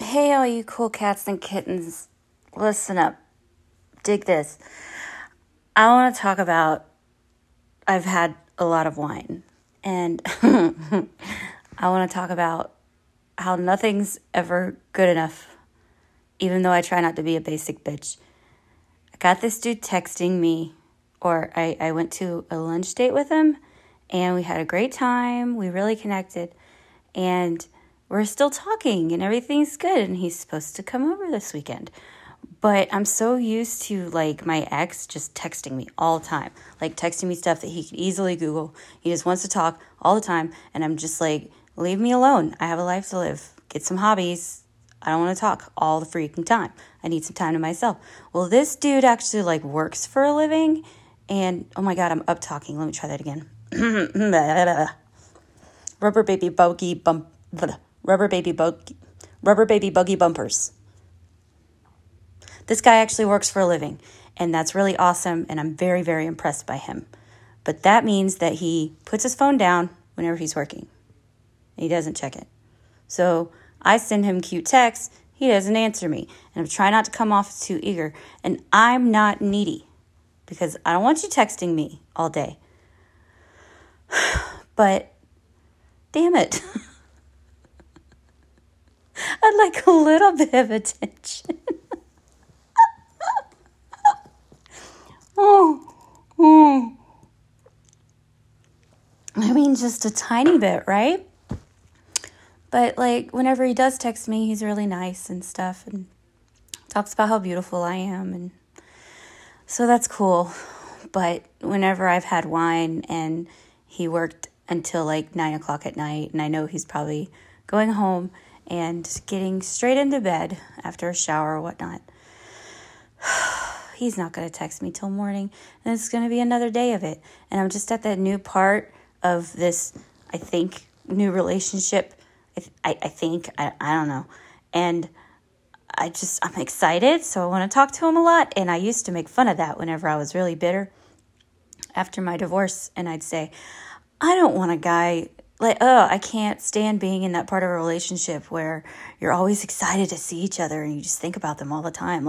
Hey, all you cool cats and kittens, listen up. Dig this. I want to talk about I've had a lot of wine, and I want to talk about how nothing's ever good enough, even though I try not to be a basic bitch. I got this dude texting me, or I went to a lunch date with him, and we had a great time. We really connected, and we're still talking, and everything's good, and he's supposed to come over this weekend. But I'm so used to, my ex just texting me all the time. Texting me stuff that he could easily Google. He just wants to talk all the time. And I'm just leave me alone. I have a life to live. Get some hobbies. I don't want to talk all the freaking time. I need some time to myself. Well, this dude actually, works for a living. And, oh my God, I'm up talking. Let me try that again. Rubber baby buggy bumpers. This guy actually works for a living, and that's really awesome, and I'm very, very impressed by him. But that means that he puts his phone down whenever he's working. He doesn't check it. So I send him cute texts. He doesn't answer me, and I'm trying not to come off too eager. And I'm not needy because I don't want you texting me all day. But damn it. I'd like a little bit of attention. I mean, just a tiny bit, right? But whenever he does text me, he's really nice and stuff, and talks about how beautiful I am, and so that's cool. But whenever I've had wine and he worked until 9 o'clock at night, and I know he's probably going home and getting straight into bed after a shower or whatnot, he's not going to text me till morning, and it's going to be another day of it. And I'm just at that new part of this, I think, new relationship. I don't know. And I'm excited, so I want to talk to him a lot. And I used to make fun of that whenever I was really bitter after my divorce. And I'd say, I don't want a guy, I can't stand being in that part of a relationship where you're always excited to see each other and you just think about them all the time.